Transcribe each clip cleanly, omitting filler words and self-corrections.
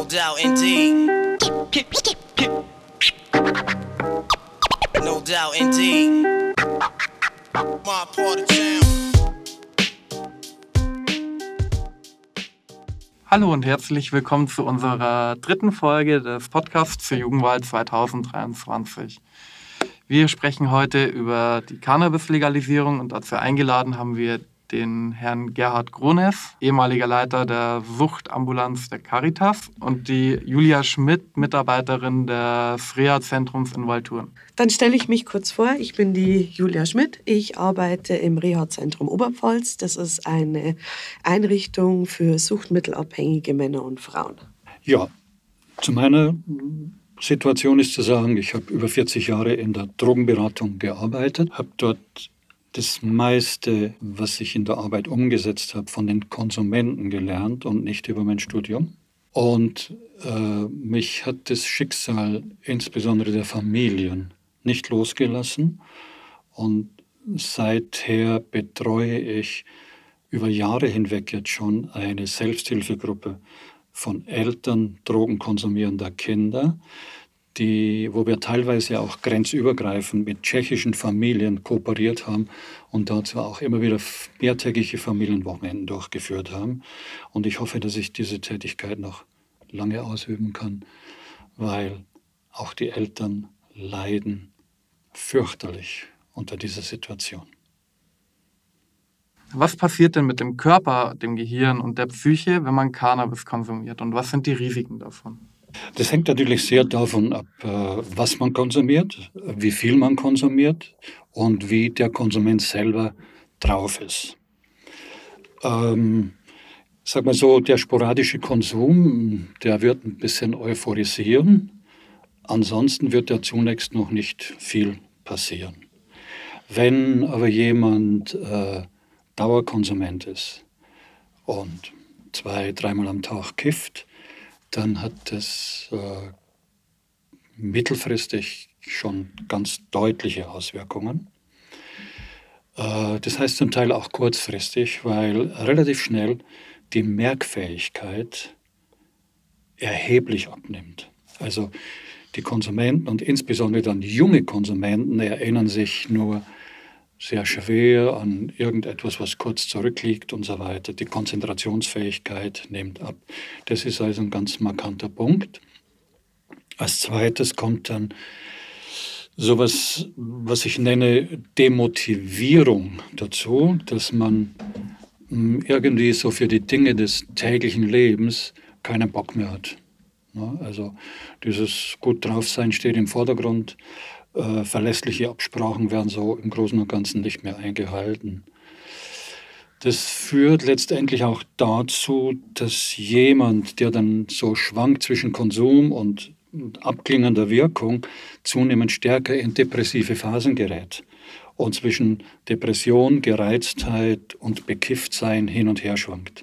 doubt indeed. No doubt indeed. My part of town. Hallo und herzlich willkommen zu unserer dritten Folge des Podcasts zur Jugendwahl 2023. Wir sprechen heute über die Cannabis-Legalisierung und dazu eingeladen haben wir den Herrn Gerhard Grones, ehemaliger Leiter der Suchtambulanz der Caritas, und die Julia Schmidt, Mitarbeiterin des Reha-Zentrums in Waldthurn. Dann stelle ich mich kurz vor. Ich bin die Julia Schmidt. Ich arbeite im Reha-Zentrum Oberpfalz. Das ist eine Einrichtung für suchtmittelabhängige Männer und Frauen. Ja, zu meiner Situation ist zu sagen, ich habe über 40 Jahre in der Drogenberatung gearbeitet, habe dort das meiste, was ich in der Arbeit umgesetzt habe, von den Konsumenten gelernt und nicht über mein Studium. Und mich hat das Schicksal, insbesondere der Familien, nicht losgelassen. Und seither betreue ich über Jahre hinweg jetzt schon eine Selbsthilfegruppe von Eltern drogenkonsumierender Kinder, wo wir teilweise auch grenzübergreifend mit tschechischen Familien kooperiert haben und dazu auch immer wieder mehrtägige Familienwochenenden durchgeführt haben. Und ich hoffe, dass ich diese Tätigkeit noch lange ausüben kann, weil auch die Eltern leiden fürchterlich unter dieser Situation. Was passiert denn mit dem Körper, dem Gehirn und der Psyche, wenn man Cannabis konsumiert? Und was sind die Risiken davon? Das hängt natürlich sehr davon ab, was man konsumiert, wie viel man konsumiert und wie der Konsument selber drauf ist. Sag mal so, der sporadische Konsum, der wird ein bisschen euphorisieren. Ansonsten wird ja zunächst noch nicht viel passieren. Wenn aber jemand Dauerkonsument ist und 2-3 Mal am Tag kifft, dann hat das mittelfristig schon ganz deutliche Auswirkungen. Das heißt zum Teil auch kurzfristig, weil relativ schnell die Merkfähigkeit erheblich abnimmt. Also die Konsumenten und insbesondere dann junge Konsumenten erinnern sich nur sehr schwer an irgendetwas, was kurz zurückliegt und so weiter. Die Konzentrationsfähigkeit nimmt ab. Das ist also ein ganz markanter Punkt. Als zweites kommt dann sowas, was ich nenne Demotivierung dazu, dass man irgendwie so für die Dinge des täglichen Lebens keinen Bock mehr hat. Also dieses gut draufsein steht im Vordergrund. Verlässliche Absprachen werden so im Großen und Ganzen nicht mehr eingehalten. Das führt letztendlich auch dazu, dass jemand, der dann so schwankt zwischen Konsum und abklingender Wirkung, zunehmend stärker in depressive Phasen gerät und zwischen Depression, Gereiztheit und Bekifftsein hin und her schwankt.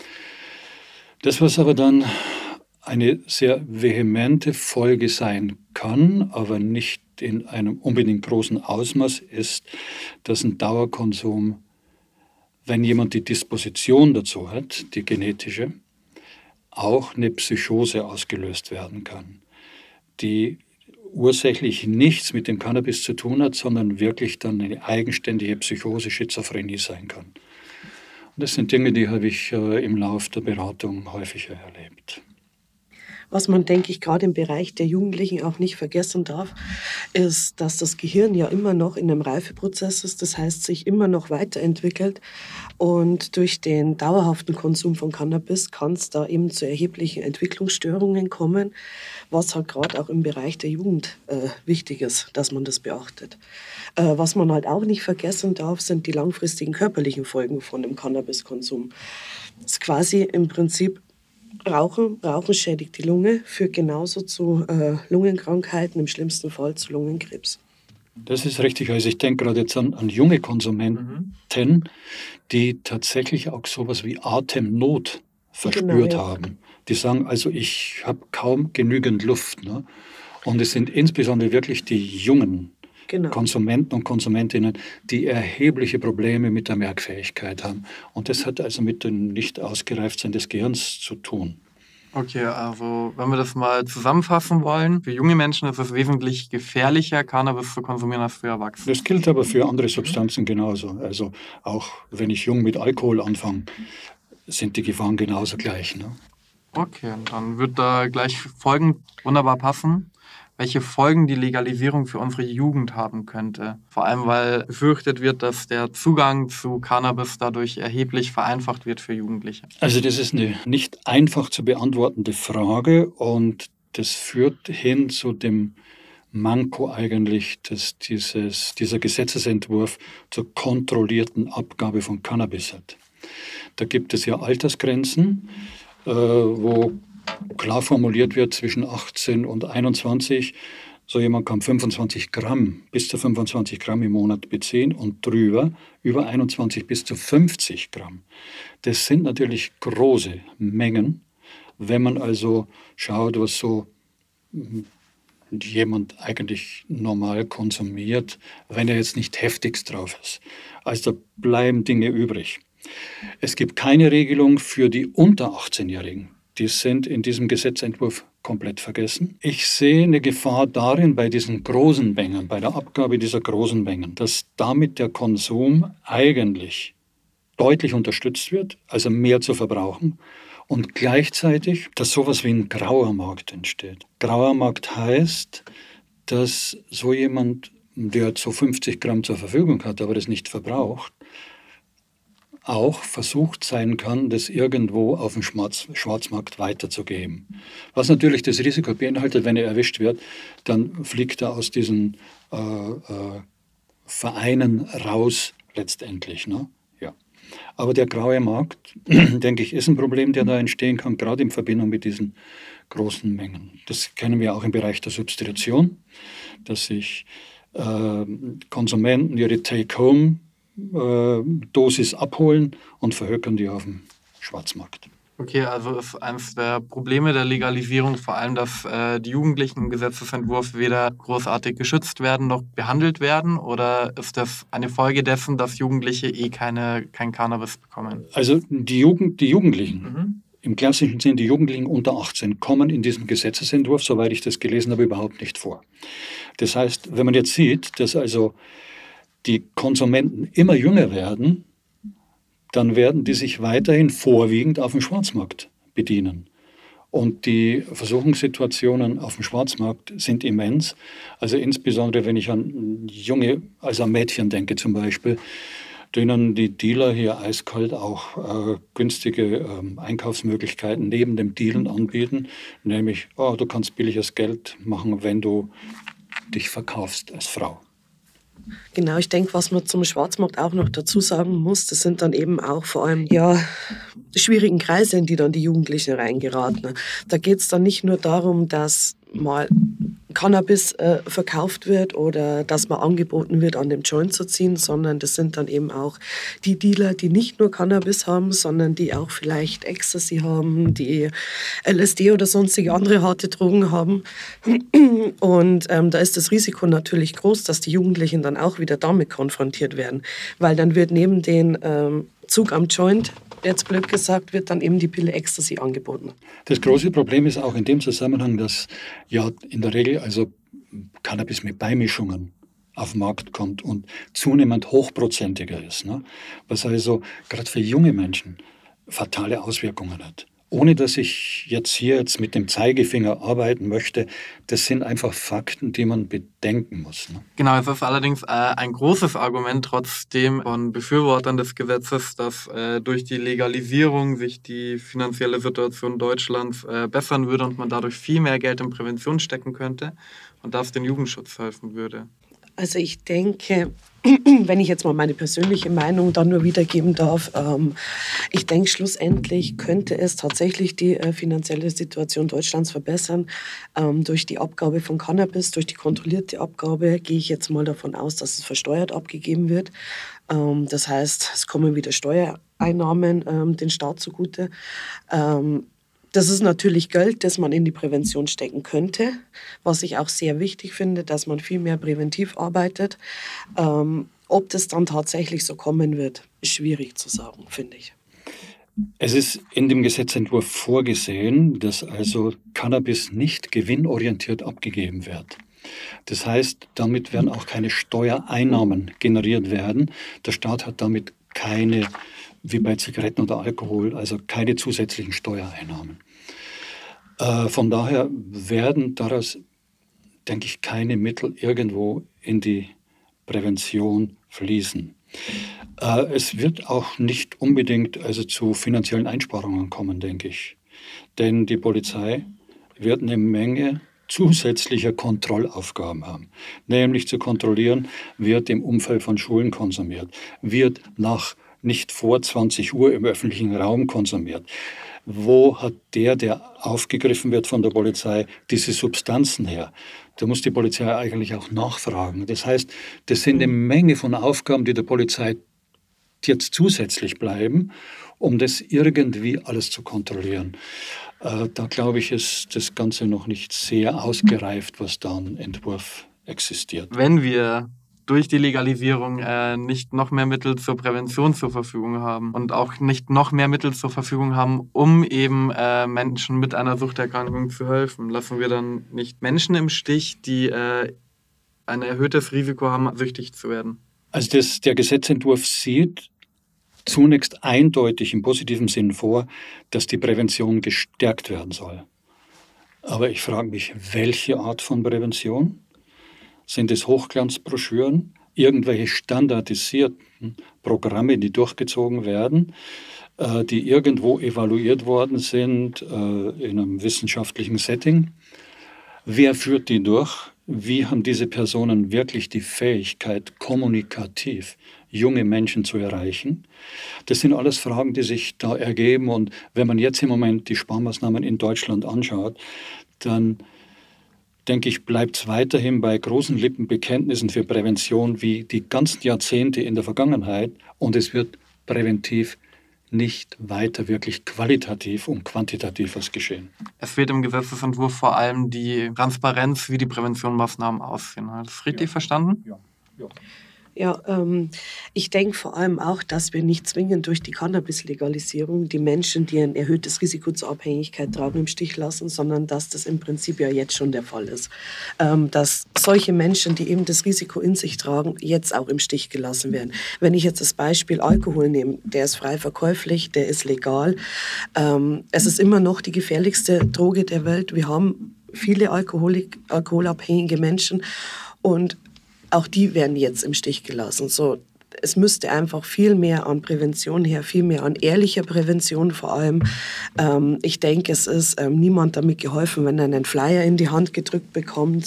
Das, was aber dann eine sehr vehemente Folge sein kann, aber nicht in einem unbedingt großen Ausmaß, ist, dass ein Dauerkonsum, wenn jemand die Disposition dazu hat, die genetische, auch eine Psychose ausgelöst werden kann, die ursächlich nichts mit dem Cannabis zu tun hat, sondern wirklich dann eine eigenständige Psychose, Schizophrenie sein kann. Und das sind Dinge, die habe ich im Laufe der Beratung häufiger erlebt. Was man, denke ich, gerade im Bereich der Jugendlichen auch nicht vergessen darf, ist, dass das Gehirn ja immer noch in einem Reifeprozess ist, das heißt, sich immer noch weiterentwickelt. Und durch den dauerhaften Konsum von Cannabis kann es da eben zu erheblichen Entwicklungsstörungen kommen, was halt gerade auch im Bereich der Jugend wichtig ist, dass man das beachtet. Was man halt auch nicht vergessen darf, sind die langfristigen körperlichen Folgen von dem Cannabiskonsum. Das ist quasi im Prinzip Rauchen schädigt die Lunge, führt genauso zu Lungenkrankheiten, im schlimmsten Fall zu Lungenkrebs. Das ist richtig. Also ich denke gerade jetzt an junge Konsumenten, die tatsächlich auch sowas wie Atemnot verspürt haben. Die sagen, also ich habe kaum genügend Luft. Ne? Und es sind insbesondere wirklich die jungen Konsumenten und Konsumentinnen, die erhebliche Probleme mit der Merkfähigkeit haben. Und das hat also mit dem Nicht-Ausgereiftsein des Gehirns zu tun. Okay, also wenn wir das mal zusammenfassen wollen, für junge Menschen ist es wesentlich gefährlicher, Cannabis zu konsumieren als für Erwachsene. Das gilt aber für andere Substanzen genauso. Also auch wenn ich jung mit Alkohol anfange, sind die Gefahren genauso gleich. Ne? Okay, dann wird da gleich folgend wunderbar passen, welche Folgen die Legalisierung für unsere Jugend haben könnte. Vor allem, weil befürchtet wird, dass der Zugang zu Cannabis dadurch erheblich vereinfacht wird für Jugendliche. Also das ist eine nicht einfach zu beantwortende Frage und das führt hin zu dem Manko eigentlich, dass dieser Gesetzesentwurf zur kontrollierten Abgabe von Cannabis hat. Da gibt es ja Altersgrenzen, wo klar formuliert wird, zwischen 18 und 21, so jemand kann 25 Gramm, bis zu 25 Gramm im Monat beziehen und drüber, über 21 bis zu 50 Gramm. Das sind natürlich große Mengen, wenn man also schaut, was so jemand eigentlich normal konsumiert, wenn er jetzt nicht heftigst drauf ist. Also da bleiben Dinge übrig. Es gibt keine Regelung für die unter 18-Jährigen. Die sind in diesem Gesetzentwurf komplett vergessen. Ich sehe eine Gefahr darin, bei diesen großen Mengen, bei der Abgabe dieser großen Mengen, dass damit der Konsum eigentlich deutlich unterstützt wird, also mehr zu verbrauchen und gleichzeitig, dass sowas wie ein grauer Markt entsteht. Grauer Markt heißt, dass so jemand, der so 50 Gramm zur Verfügung hat, aber das nicht verbraucht, auch versucht sein kann, das irgendwo auf dem Schwarzmarkt weiterzugeben. Was natürlich das Risiko beinhaltet, wenn er erwischt wird, dann fliegt er aus diesen Vereinen raus letztendlich. Ne? Ja. Aber der graue Markt, denke ich, ist ein Problem, der da entstehen kann, gerade in Verbindung mit diesen großen Mengen. Das kennen wir auch im Bereich der Substitution, dass sich Konsumenten ihre Take-Home-Dosis abholen und verhökern die auf dem Schwarzmarkt. Okay, also ist eines der Probleme der Legalisierung vor allem, dass die Jugendlichen im Gesetzesentwurf weder großartig geschützt werden noch behandelt werden? Oder ist das eine Folge dessen, dass Jugendliche kein Cannabis bekommen? Also die Jugendlichen, im klassischen Sinn die Jugendlichen unter 18, kommen in diesem Gesetzesentwurf, soweit ich das gelesen habe, überhaupt nicht vor. Das heißt, wenn man jetzt sieht, dass also die Konsumenten immer jünger werden, dann werden die sich weiterhin vorwiegend auf dem Schwarzmarkt bedienen. Und die Versuchungssituationen auf dem Schwarzmarkt sind immens. Also insbesondere, wenn ich an an Mädchen denke zum Beispiel, denen die Dealer hier eiskalt auch günstige Einkaufsmöglichkeiten neben dem Dealen anbieten. Nämlich, du kannst billiges Geld machen, wenn du dich verkaufst als Frau. Genau, ich denke, was man zum Schwarzmarkt auch noch dazu sagen muss, das sind dann eben auch vor allem die schwierigen Kreise, in die dann die Jugendlichen reingeraten. Da geht es dann nicht nur darum, dass mal Cannabis verkauft wird oder dass man angeboten wird, an dem Joint zu ziehen, sondern das sind dann eben auch die Dealer, die nicht nur Cannabis haben, sondern die auch vielleicht Ecstasy haben, die LSD oder sonstige andere harte Drogen haben. Und da ist das Risiko natürlich groß, dass die Jugendlichen dann auch wieder damit konfrontiert werden, weil dann wird neben den Zug am Joint, jetzt blöd gesagt, wird dann eben die Pille Ecstasy angeboten. Das große Problem ist auch in dem Zusammenhang, dass ja in der Regel also Cannabis mit Beimischungen auf den Markt kommt und zunehmend hochprozentiger ist. Ne? Was also gerade für junge Menschen fatale Auswirkungen hat. Ohne dass ich jetzt mit dem Zeigefinger arbeiten möchte, das sind einfach Fakten, die man bedenken muss. Ne? Genau, es ist allerdings ein großes Argument trotzdem von Befürwortern des Gesetzes, dass durch die Legalisierung sich die finanzielle Situation Deutschlands bessern würde und man dadurch viel mehr Geld in Prävention stecken könnte und das den Jugendschutz helfen würde. Also ich denke, wenn ich jetzt mal meine persönliche Meinung dann nur wiedergeben darf, ich denke, schlussendlich könnte es tatsächlich die finanzielle Situation Deutschlands verbessern. Durch die Abgabe von Cannabis, durch die kontrollierte Abgabe, gehe ich jetzt mal davon aus, dass es versteuert abgegeben wird. Das heißt, es kommen wieder Steuereinnahmen den Staat zugute. Das ist natürlich Geld, das man in die Prävention stecken könnte, was ich auch sehr wichtig finde, dass man viel mehr präventiv arbeitet. Ob das dann tatsächlich so kommen wird, ist schwierig zu sagen, finde ich. Es ist in dem Gesetzentwurf vorgesehen, dass also Cannabis nicht gewinnorientiert abgegeben wird. Das heißt, damit werden auch keine Steuereinnahmen generiert werden. Der Staat hat damit keine, wie bei Zigaretten oder Alkohol, also keine zusätzlichen Steuereinnahmen. Von daher werden daraus, denke ich, keine Mittel irgendwo in die Prävention fließen. Es wird auch nicht unbedingt also zu finanziellen Einsparungen kommen, denke ich. Denn die Polizei wird eine Menge zusätzlicher Kontrollaufgaben haben. Nämlich zu kontrollieren, wird im Umfeld von Schulen konsumiert, wird nicht vor 20 Uhr im öffentlichen Raum konsumiert. Wo hat der aufgegriffen wird von der Polizei, diese Substanzen her? Da muss die Polizei eigentlich auch nachfragen. Das heißt, das sind eine Menge von Aufgaben, die der Polizei jetzt zusätzlich bleiben, um das irgendwie alles zu kontrollieren. Da glaube ich, ist das Ganze noch nicht sehr ausgereift, was da an Entwurf existiert. Wenn wir durch die Legalisierung nicht noch mehr Mittel zur Prävention zur Verfügung haben und auch nicht noch mehr Mittel zur Verfügung haben, um eben Menschen mit einer Suchterkrankung zu helfen, lassen wir dann nicht Menschen im Stich, die ein erhöhtes Risiko haben, süchtig zu werden? Also der Gesetzentwurf sieht zunächst eindeutig im positiven Sinn vor, dass die Prävention gestärkt werden soll. Aber ich frage mich, welche Art von Prävention? Sind es Hochglanzbroschüren, irgendwelche standardisierten Programme, die durchgezogen werden, die irgendwo evaluiert worden sind in einem wissenschaftlichen Setting? Wer führt die durch? Wie haben diese Personen wirklich die Fähigkeit, kommunikativ junge Menschen zu erreichen? Das sind alles Fragen, die sich da ergeben. Und wenn man jetzt im Moment die Sparmaßnahmen in Deutschland anschaut, dann denke ich, bleibt es weiterhin bei großen Lippenbekenntnissen für Prävention wie die ganzen Jahrzehnte in der Vergangenheit. Und es wird präventiv nicht weiter wirklich qualitativ und quantitativ was geschehen. Es fehlt im Gesetzesentwurf vor allem die Transparenz, wie die Präventionsmaßnahmen aussehen. Habe ich das richtig verstanden? Ja. Ja, ich denke vor allem auch, dass wir nicht zwingend durch die Cannabis-Legalisierung die Menschen, die ein erhöhtes Risiko zur Abhängigkeit tragen, im Stich lassen, sondern dass das im Prinzip ja jetzt schon der Fall ist. Dass solche Menschen, die eben das Risiko in sich tragen, jetzt auch im Stich gelassen werden. Wenn ich jetzt das Beispiel Alkohol nehme, der ist frei verkäuflich, der ist legal. Es ist immer noch die gefährlichste Droge der Welt. Wir haben viele alkoholabhängige Menschen und auch die werden jetzt im Stich gelassen. So, es müsste einfach viel mehr an Prävention her, viel mehr an ehrlicher Prävention vor allem. Ich denke, es ist niemand damit geholfen, wenn er einen Flyer in die Hand gedrückt bekommt,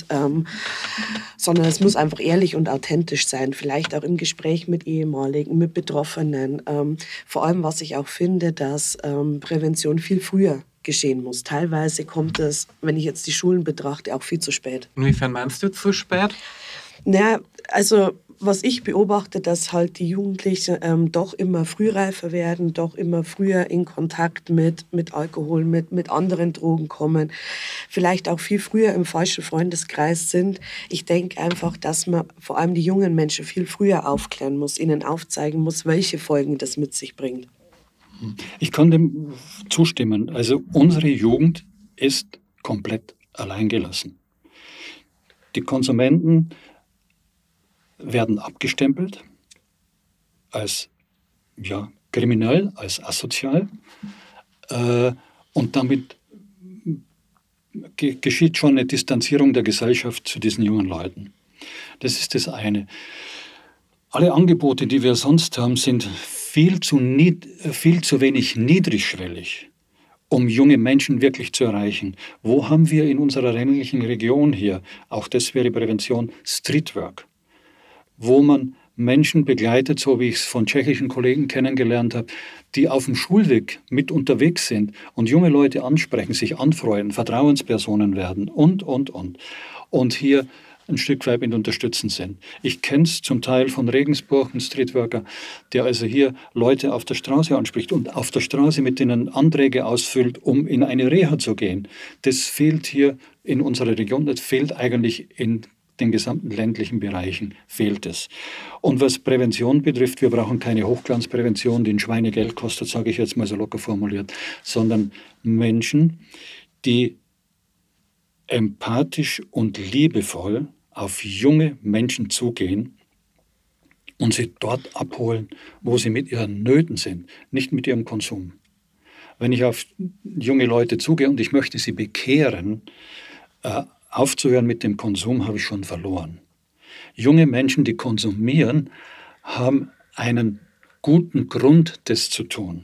sondern es muss einfach ehrlich und authentisch sein. Vielleicht auch im Gespräch mit Ehemaligen, mit Betroffenen. Vor allem, was ich auch finde, dass Prävention viel früher geschehen muss. Teilweise kommt es, wenn ich jetzt die Schulen betrachte, auch viel zu spät. Inwiefern meinst du zu spät? Naja, also was ich beobachte, dass halt die Jugendlichen doch immer frühreifer werden, doch immer früher in Kontakt mit Alkohol, mit anderen Drogen kommen, vielleicht auch viel früher im falschen Freundeskreis sind. Ich denke einfach, dass man vor allem die jungen Menschen viel früher aufklären muss, ihnen aufzeigen muss, welche Folgen das mit sich bringt. Ich kann dem zustimmen. Also unsere Jugend ist komplett alleingelassen. Die Konsumenten werden abgestempelt als kriminell, als asozial. Und damit geschieht schon eine Distanzierung der Gesellschaft zu diesen jungen Leuten. Das ist das eine. Alle Angebote, die wir sonst haben, sind viel zu wenig niedrigschwellig, um junge Menschen wirklich zu erreichen. Wo haben wir in unserer ländlichen Region hier, auch das wäre Prävention, Streetwork, wo man Menschen begleitet, so wie ich es von tschechischen Kollegen kennengelernt habe, die auf dem Schulweg mit unterwegs sind und junge Leute ansprechen, sich anfreunden, Vertrauenspersonen werden und. Und hier ein Stück weit mit unterstützend sind. Ich kenne es zum Teil von Regensburg, ein Streetworker, der also hier Leute auf der Straße anspricht und auf der Straße mit denen Anträge ausfüllt, um in eine Reha zu gehen. Das fehlt hier in unserer Region, das fehlt eigentlich in den gesamten ländlichen Bereichen fehlt es. Und was Prävention betrifft, wir brauchen keine Hochglanzprävention, die ein Schweinegeld kostet, sage ich jetzt mal so locker formuliert, sondern Menschen, die empathisch und liebevoll auf junge Menschen zugehen und sie dort abholen, wo sie mit ihren Nöten sind, nicht mit ihrem Konsum. Wenn ich auf junge Leute zugehe und ich möchte sie bekehren, aufzuhören mit dem Konsum, habe ich schon verloren. Junge Menschen, die konsumieren, haben einen guten Grund, das zu tun.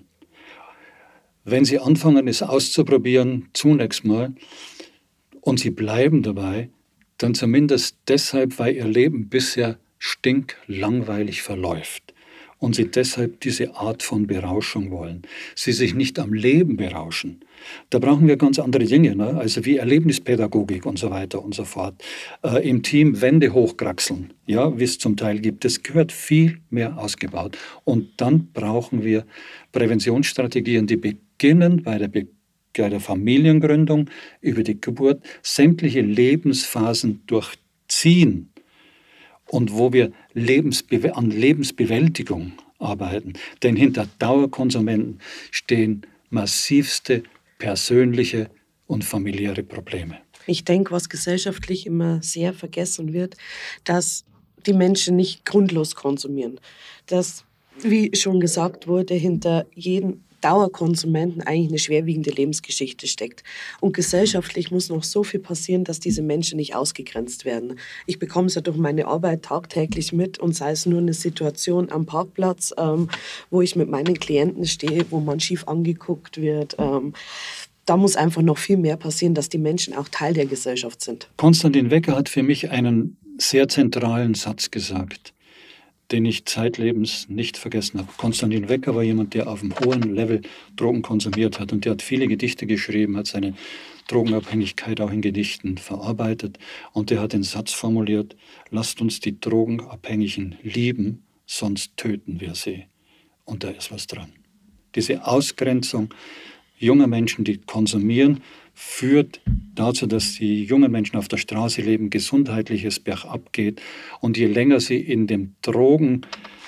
Wenn sie anfangen, es auszuprobieren, zunächst mal, und sie bleiben dabei, dann zumindest deshalb, weil ihr Leben bisher stinklangweilig verläuft und sie deshalb diese Art von Berauschung wollen. Sie sich nicht am Leben berauschen. Da brauchen wir ganz andere Dinge, ne? Also wie Erlebnispädagogik und so weiter und so fort. Im Team Wände hochkraxeln, ja, wie es zum Teil gibt. Das gehört viel mehr ausgebaut. Und dann brauchen wir Präventionsstrategien, die beginnen bei der Familiengründung, über die Geburt, sämtliche Lebensphasen durchziehen und wo wir an Lebensbewältigung arbeiten. Denn hinter Dauerkonsumenten stehen massivste persönliche und familiäre Probleme. Ich denke, was gesellschaftlich immer sehr vergessen wird, dass die Menschen nicht grundlos konsumieren. Dass, wie schon gesagt wurde, hinter jedem Dauerkonsumenten eigentlich eine schwerwiegende Lebensgeschichte steckt. Und gesellschaftlich muss noch so viel passieren, dass diese Menschen nicht ausgegrenzt werden. Ich bekomme es ja durch meine Arbeit tagtäglich mit und sei es nur eine Situation am Parkplatz, wo ich mit meinen Klienten stehe, wo man schief angeguckt wird. Da muss einfach noch viel mehr passieren, dass die Menschen auch Teil der Gesellschaft sind. Konstantin Wecker hat für mich einen sehr zentralen Satz gesagt, den ich zeitlebens nicht vergessen habe. Konstantin Wecker war jemand, der auf einem hohen Level Drogen konsumiert hat und der hat viele Gedichte geschrieben, hat seine Drogenabhängigkeit auch in Gedichten verarbeitet und der hat den Satz formuliert: Lasst uns die Drogenabhängigen lieben, sonst töten wir sie. Und da ist was dran. Diese Ausgrenzung junger Menschen, die konsumieren, führt dazu, dass die jungen Menschen auf der Straße leben, gesundheitliches bergab geht. Und je länger sie in dem Drogenmilieu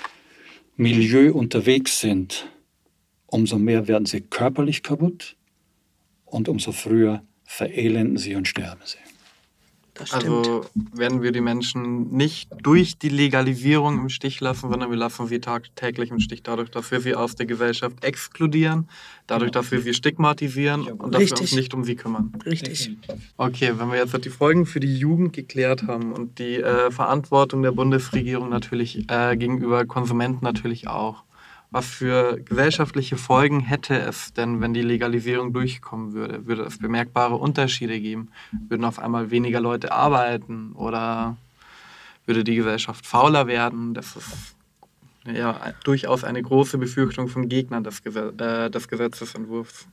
unterwegs sind, umso mehr werden sie körperlich kaputt und umso früher verelenden sie und sterben sie. Das stimmt. Also werden wir die Menschen nicht durch die Legalisierung im Stich lassen, sondern wir lassen sie tagtäglich im Stich dadurch, dass wir sie aus der Gesellschaft exkludieren, dadurch, dass wir sie stigmatisieren und dass wir uns nicht um sie kümmern. Richtig. Okay, wenn wir jetzt die Folgen für die Jugend geklärt haben und die Verantwortung der Bundesregierung natürlich gegenüber Konsumenten natürlich auch. Was für gesellschaftliche Folgen hätte es denn, wenn die Legalisierung durchkommen würde? Würde es bemerkbare Unterschiede geben? Würden auf einmal weniger Leute arbeiten? Oder würde die Gesellschaft fauler werden? Das ist ja durchaus eine große Befürchtung von Gegnern des Gesetzesentwurfs.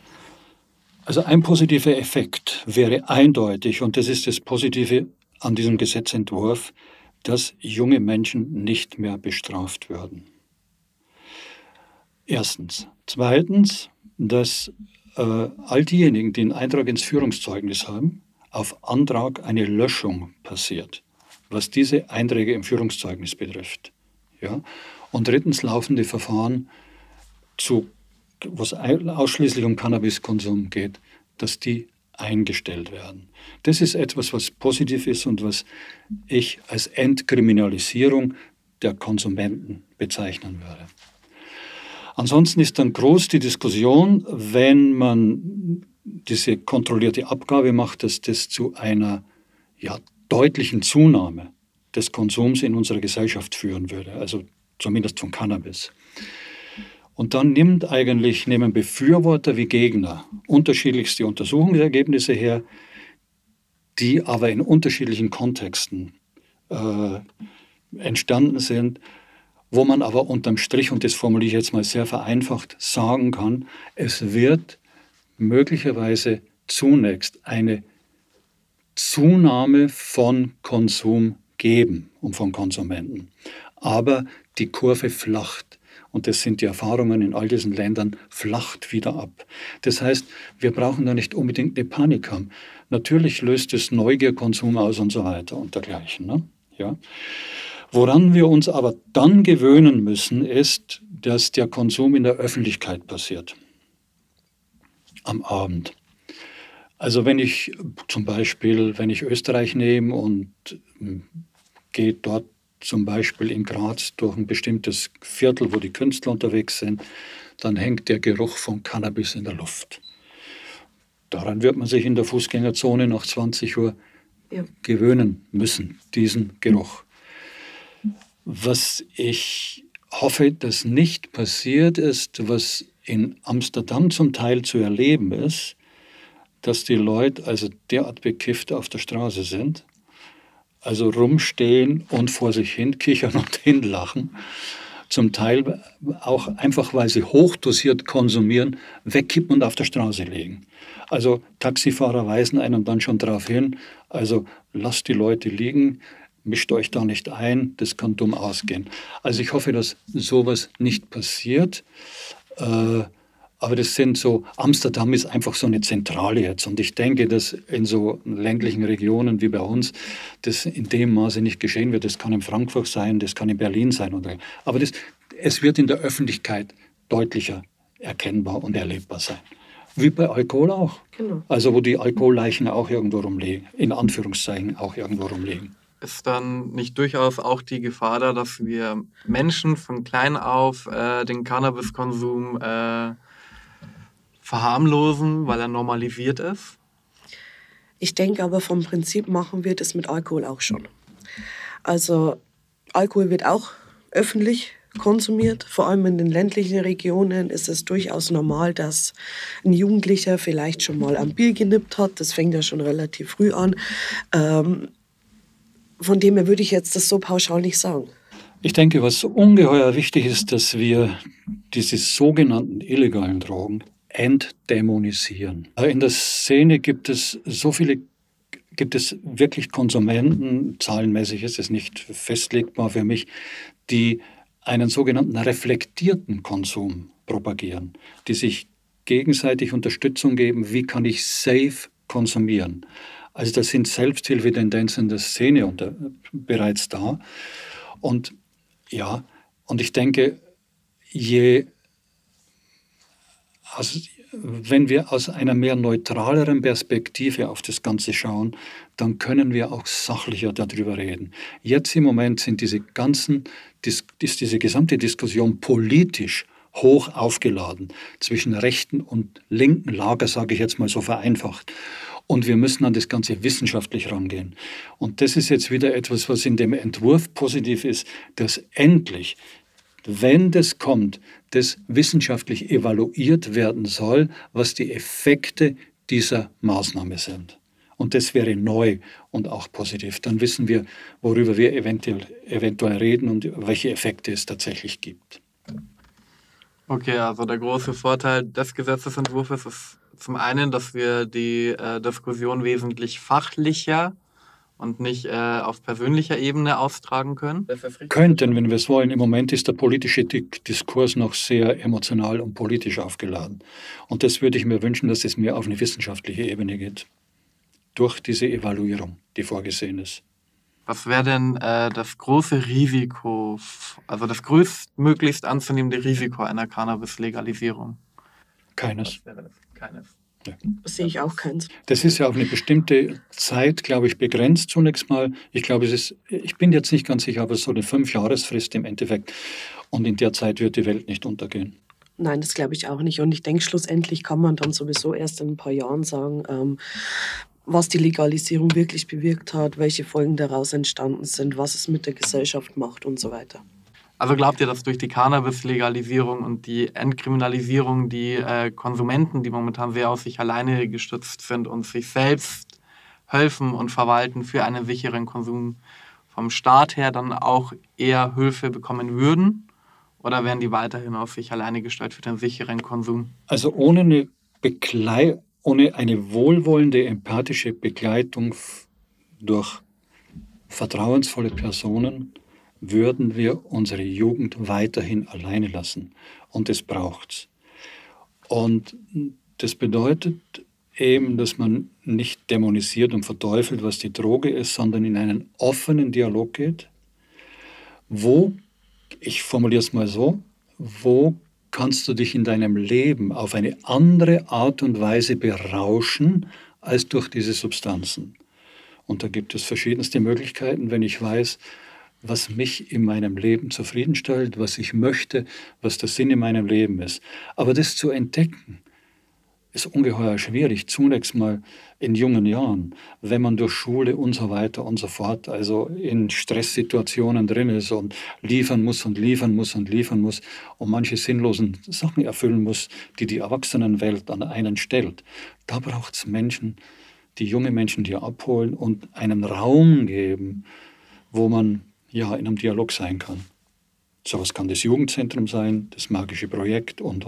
Also ein positiver Effekt wäre eindeutig, und das ist das Positive an diesem Gesetzentwurf, dass junge Menschen nicht mehr bestraft würden. Erstens. Zweitens, dass all diejenigen, die einen Eintrag ins Führungszeugnis haben, auf Antrag eine Löschung passiert, was diese Einträge im Führungszeugnis betrifft. Ja? Und drittens laufende Verfahren, wo es ausschließlich um Cannabiskonsum geht, dass die eingestellt werden. Das ist etwas, was positiv ist und was ich als Entkriminalisierung der Konsumenten bezeichnen würde. Ansonsten ist dann groß die Diskussion, wenn man diese kontrollierte Abgabe macht, dass das zu einer deutlichen Zunahme des Konsums in unserer Gesellschaft führen würde, also zumindest von Cannabis. Und dann nehmen Befürworter wie Gegner unterschiedlichste Untersuchungsergebnisse her, die aber in unterschiedlichen Kontexten entstanden sind, wo man aber unterm Strich, und das formuliere ich jetzt mal sehr vereinfacht, sagen kann, es wird möglicherweise zunächst eine Zunahme von Konsum geben und von Konsumenten. Aber die Kurve flacht. und das sind die Erfahrungen in all diesen Ländern, flacht wieder ab. Das heißt, wir brauchen da nicht unbedingt eine Panik haben. Natürlich löst es Neugierkonsum aus und so weiter und dergleichen. Ne? Ja. Woran wir uns aber dann gewöhnen müssen, ist, dass der Konsum in der Öffentlichkeit passiert. Am Abend. Also wenn ich zum Beispiel, wenn ich Österreich nehme und gehe dort zum Beispiel in Graz durch ein bestimmtes Viertel, wo die Künstler unterwegs sind, dann hängt der Geruch von Cannabis in der Luft. Daran wird man sich in der Fußgängerzone nach 20 Uhr gewöhnen müssen, diesen Geruch. Was ich hoffe, dass nicht passiert ist, was in Amsterdam zum Teil zu erleben ist, dass die Leute also derart bekifft auf der Straße sind, also rumstehen und vor sich hin kichern und hinlachen, zum Teil auch einfach, weil sie hochdosiert konsumieren, wegkippen und auf der Straße legen. Also Taxifahrer weisen einen dann schon darauf hin, also lasst die Leute liegen, mischt euch da nicht ein, das kann dumm ausgehen. Also ich hoffe, dass sowas nicht passiert. Aber das sind so, Amsterdam ist einfach so eine Zentrale jetzt. Und ich denke, dass in so ländlichen Regionen wie bei uns das in dem Maße nicht geschehen wird. Das kann in Frankfurt sein, das kann in Berlin sein. Aber es wird in der Öffentlichkeit deutlicher erkennbar und erlebbar sein. Wie bei Alkohol auch. Genau. Also wo die Alkoholleichen auch irgendwo rumliegen, in Anführungszeichen auch irgendwo rumliegen. Ist dann nicht durchaus auch die Gefahr da, dass wir Menschen von klein auf den Cannabiskonsum verharmlosen, weil er normalisiert ist? Ich denke aber vom Prinzip machen wir das mit Alkohol auch schon. Also Alkohol wird auch öffentlich konsumiert. Vor allem in den ländlichen Regionen ist es durchaus normal, dass ein Jugendlicher vielleicht schon mal am Bier genippt hat. Das fängt ja schon relativ früh an. Von dem her würde ich jetzt das so pauschal nicht sagen. Ich denke, was ungeheuer wichtig ist, dass wir diese sogenannten illegalen Drogen entdämonisieren. In der Szene gibt es wirklich Konsumenten, zahlenmäßig ist es nicht festlegbar für mich, die einen sogenannten reflektierten Konsum propagieren, die sich gegenseitig Unterstützung geben, wie kann ich safe konsumieren. Also das sind Selbsthilfetendenzen in der Szene bereits da. Und ja, und ich denke, wenn wir aus einer mehr neutraleren Perspektive auf das Ganze schauen, dann können wir auch sachlicher darüber reden. Jetzt im Moment ist diese gesamte Diskussion politisch hoch aufgeladen zwischen rechten und linken Lager, sage ich jetzt mal so vereinfacht. Und wir müssen an das Ganze wissenschaftlich rangehen. Und das ist jetzt wieder etwas, was in dem Entwurf positiv ist, dass endlich, wenn das kommt, das wissenschaftlich evaluiert werden soll, was die Effekte dieser Maßnahme sind. Und das wäre neu und auch positiv. Dann wissen wir, worüber wir eventuell reden und welche Effekte es tatsächlich gibt. Okay, also der große Vorteil des Gesetzesentwurfs ist zum einen, dass wir die Diskussion wesentlich fachlicher und nicht auf persönlicher Ebene austragen können. Könnten, wenn wir es wollen. Im Moment ist der politische Diskurs noch sehr emotional und politisch aufgeladen. Und das würde ich mir wünschen, dass es mehr auf eine wissenschaftliche Ebene geht. Durch diese Evaluierung, die vorgesehen ist. Was wäre denn das große Risiko, also das größtmöglichst anzunehmende Risiko einer Cannabis-Legalisierung? Keines. Was wäre das? Keines. Ja. Das sehe ich auch keins. Das ist ja auf eine bestimmte Zeit, glaube ich, begrenzt zunächst mal. Ich glaube, ich bin jetzt nicht ganz sicher, aber so eine 5-Jahresfrist im Endeffekt. Und in der Zeit wird die Welt nicht untergehen. Nein, das glaube ich auch nicht. Und ich denke, schlussendlich kann man dann sowieso erst in ein paar Jahren sagen, was die Legalisierung wirklich bewirkt hat, welche Folgen daraus entstanden sind, was es mit der Gesellschaft macht und so weiter. Also glaubt ihr, dass durch die Cannabis-Legalisierung und die Entkriminalisierung die Konsumenten, die momentan sehr auf sich alleine gestützt sind und sich selbst helfen und verwalten für einen sicheren Konsum vom Staat her, dann auch eher Hilfe bekommen würden? Oder wären die weiterhin auf sich alleine gestellt für den sicheren Konsum? Also ohne eine wohlwollende, empathische Begleitung durch vertrauensvolle Personen würden wir unsere Jugend weiterhin alleine lassen. Und das braucht's. Und das bedeutet eben, dass man nicht dämonisiert und verteufelt, was die Droge ist, sondern in einen offenen Dialog geht, wo, ich formuliere es mal so, wo kannst du dich in deinem Leben auf eine andere Art und Weise berauschen als durch diese Substanzen. Und da gibt es verschiedenste Möglichkeiten, wenn ich weiß, was mich in meinem Leben zufriedenstellt, was ich möchte, was der Sinn in meinem Leben ist. Aber das zu entdecken, ist ungeheuer schwierig, zunächst mal in jungen Jahren, wenn man durch Schule und so weiter und so fort, also in Stresssituationen drin ist und liefern muss und liefern muss und liefern muss und manche sinnlosen Sachen erfüllen muss, die die Erwachsenenwelt an einen stellt. Da braucht es Menschen, die junge Menschen, die abholen und einen Raum geben, wo man ja in einem Dialog sein kann. So was kann das Jugendzentrum sein, das magische Projekt und.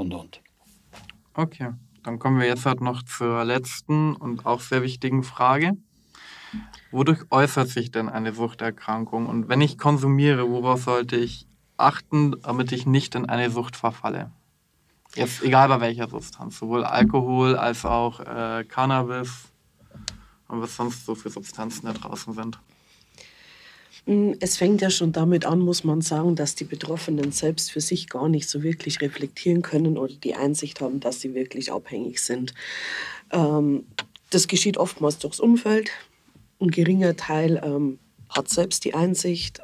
Okay, dann kommen wir jetzt halt noch zur letzten und auch sehr wichtigen Frage. Wodurch äußert sich denn eine Suchterkrankung? Und wenn ich konsumiere, worauf sollte ich achten, damit ich nicht in eine Sucht verfalle? Jetzt egal bei welcher Substanz, sowohl Alkohol als auch Cannabis und was sonst so für Substanzen da draußen sind. Es fängt ja schon damit an, muss man sagen, dass die Betroffenen selbst für sich gar nicht so wirklich reflektieren können oder die Einsicht haben, dass sie wirklich abhängig sind. Das geschieht oftmals durchs Umfeld. Ein geringer Teil hat selbst die Einsicht.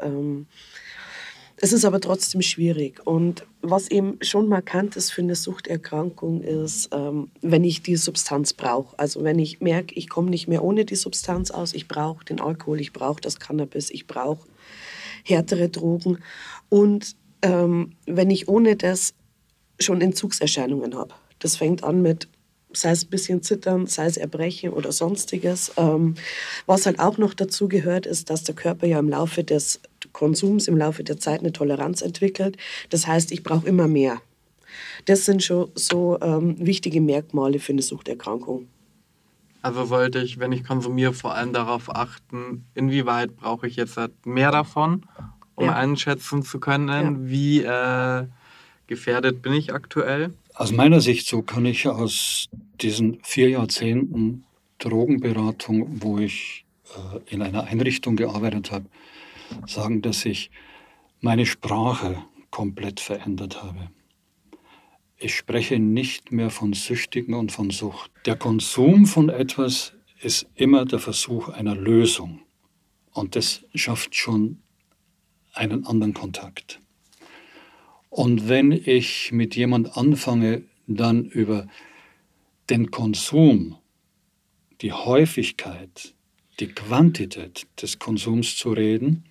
Es ist aber trotzdem schwierig. Und was eben schon markant ist für eine Suchterkrankung, ist, wenn ich die Substanz brauche. Also wenn ich merke, ich komme nicht mehr ohne die Substanz aus, ich brauche den Alkohol, ich brauche das Cannabis, ich brauche härtere Drogen. Und wenn ich ohne das schon Entzugserscheinungen habe. Das fängt an mit, sei es ein bisschen Zittern, sei es Erbrechen oder Sonstiges. Was halt auch noch dazu gehört, ist, dass der Körper ja im Laufe des Konsums, im Laufe der Zeit eine Toleranz entwickelt. Das heißt, ich brauche immer mehr. Das sind schon so wichtige Merkmale für eine Suchterkrankung. Also sollte ich, wenn ich konsumiere, vor allem darauf achten, inwieweit brauche ich jetzt halt mehr davon, um einschätzen zu können, wie gefährdet bin ich aktuell? Aus meiner Sicht, so kann ich aus diesen 4 Jahrzehnten Drogenberatung, wo ich in einer Einrichtung gearbeitet habe, sagen, dass ich meine Sprache komplett verändert habe. Ich spreche nicht mehr von Süchtigen und von Sucht. Der Konsum von etwas ist immer der Versuch einer Lösung. Und das schafft schon einen anderen Kontakt. Und wenn ich mit jemand anfange, dann über den Konsum, die Häufigkeit, die Quantität des Konsums zu reden,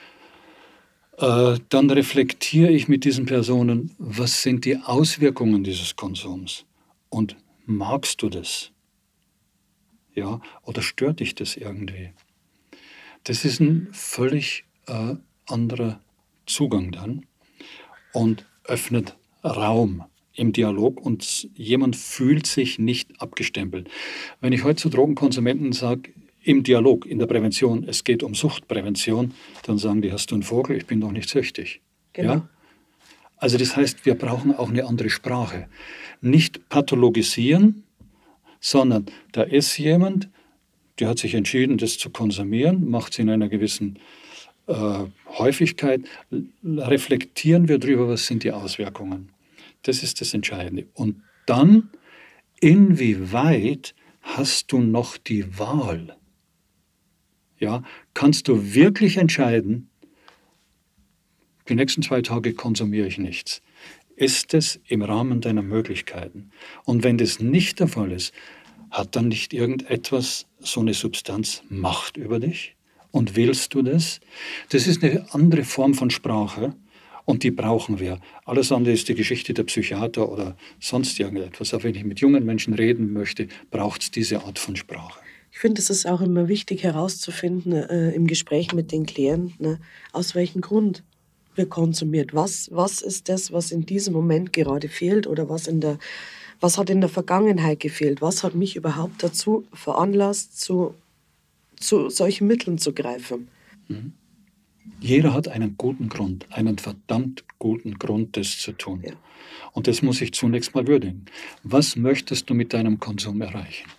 dann reflektiere ich mit diesen Personen, was sind die Auswirkungen dieses Konsums? Und magst du das? Ja, oder stört dich das irgendwie? Das ist ein völlig anderer Zugang dann und öffnet Raum im Dialog und jemand fühlt sich nicht abgestempelt. Wenn ich heute zu Drogenkonsumenten sage, im Dialog, in der Prävention, es geht um Suchtprävention, dann sagen die, hast du einen Vogel, ich bin doch nicht süchtig. Genau. Ja? Also das heißt, wir brauchen auch eine andere Sprache. Nicht pathologisieren, sondern da ist jemand, der hat sich entschieden, das zu konsumieren, macht es in einer gewissen Häufigkeit, reflektieren wir darüber, was sind die Auswirkungen. Das ist das Entscheidende. Und dann, inwieweit hast du noch die Wahl? Ja, kannst du wirklich entscheiden, die nächsten 2 Tage konsumiere ich nichts? Ist es im Rahmen deiner Möglichkeiten? Und wenn das nicht der Fall ist, hat dann nicht irgendetwas, so eine Substanz, Macht über dich? Und willst du das? Das ist eine andere Form von Sprache und die brauchen wir. Alles andere ist die Geschichte der Psychiater oder sonst irgendetwas. Aber wenn ich mit jungen Menschen reden möchte, braucht es diese Art von Sprache. Ich finde, es ist auch immer wichtig herauszufinden im Gespräch mit den Klienten, aus welchem Grund wird konsumiert. Was ist das, was in diesem Moment gerade fehlt oder was hat in der Vergangenheit gefehlt? Was hat mich überhaupt dazu veranlasst, zu solchen Mitteln zu greifen? Jeder hat einen guten Grund, einen verdammt guten Grund, das zu tun. Ja. Und das muss ich zunächst mal würdigen. Was möchtest du mit deinem Konsum erreichen?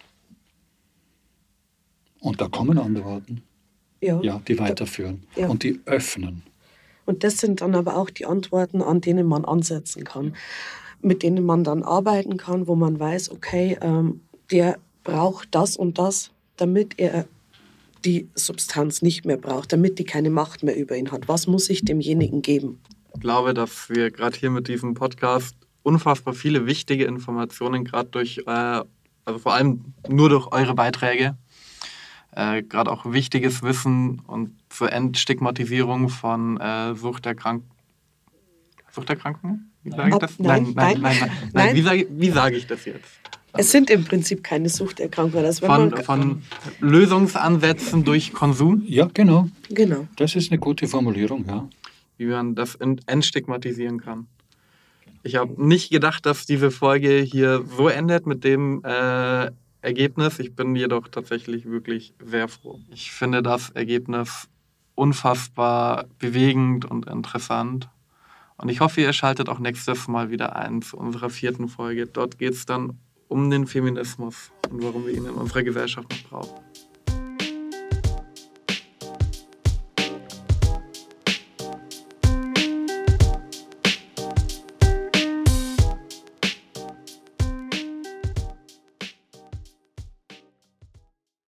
Und da kommen Antworten, ja, die weiterführen Ja. und die öffnen. Und das sind dann aber auch die Antworten, an denen man ansetzen kann, mit denen man dann arbeiten kann, wo man weiß, okay, der braucht das und das, damit er die Substanz nicht mehr braucht, damit die keine Macht mehr über ihn hat. Was muss ich demjenigen geben? Ich glaube, dass wir gerade hier mit diesem Podcast unfassbar viele wichtige Informationen, gerade durch, also vor allem nur durch eure Beiträge, gerade auch wichtiges Wissen und zur Entstigmatisierung von Suchterkranken. Wie sage ich das? Nein. Wie sage ich das jetzt? Es sind im Prinzip keine Suchterkrankungen. Also Von Lösungsansätzen durch Konsum, Ja, genau. Genau. Das ist eine gute Formulierung, ja. wie man das entstigmatisieren kann. Ich habe nicht gedacht, dass diese Folge hier so endet mit dem Ergebnis. Ich bin jedoch tatsächlich wirklich sehr froh. Ich finde das Ergebnis unfassbar bewegend und interessant. Und ich hoffe, ihr schaltet auch nächstes Mal wieder ein zu unserer 4. Folge. Dort geht es dann um den Feminismus und warum wir ihn in unserer Gesellschaft noch brauchen.